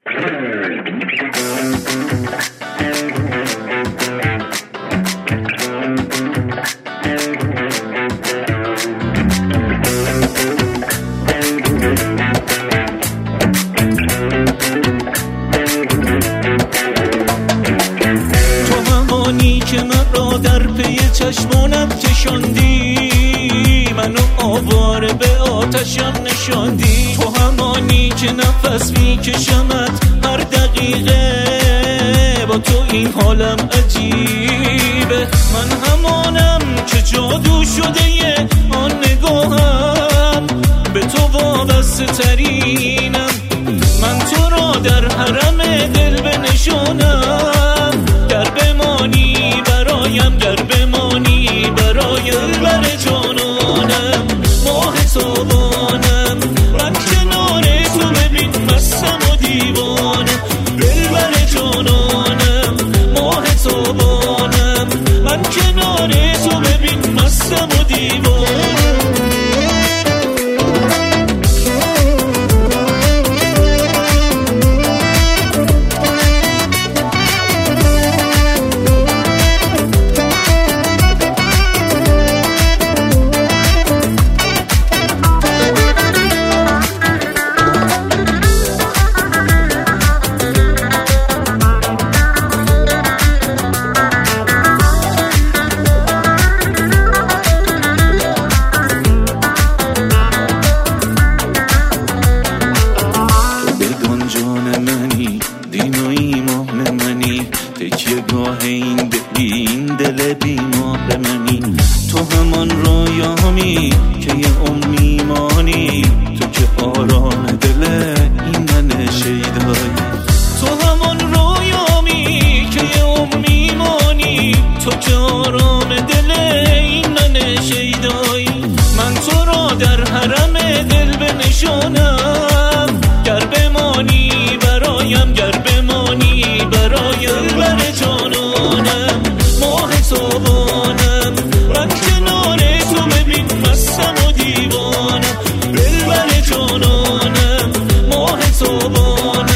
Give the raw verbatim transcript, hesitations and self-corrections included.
که من را در پی چشمانم کشاندی، منو آواره به آتشم نشاندی. تو همانی که نفس میکشمت هر دقیقه، با تو این حالم عجیبه. من همانم که جادو شده یه آن نگاهم، به تو وابسته ترینم. من تو را در حرم دل بنشانم، گر بمانی برایم، گر بمانی برایم. بر جانانم ماه تابانم، من کنار تو ببین مستم و دیوانم. دل بر جانانم ماه تابانم، من کنار تو ببین مستم و دیوانم. تکیه‌گاه این دلی، این دل بیمار منی. تو همان رویامی که یه عمر میمانی، تو که آرام دل این من شیدایی. تو همان رویامی که یه عمر میمانی، تو که آرام دل این من شیدایی. من تو را در حرم دل بنشانم، گر بمانی برایم، گر بمانی برایم. بر جانانم ماه تابانم، من کنار تو ببین مستم و دیوانم. دل بر جانانم ماه تابانم،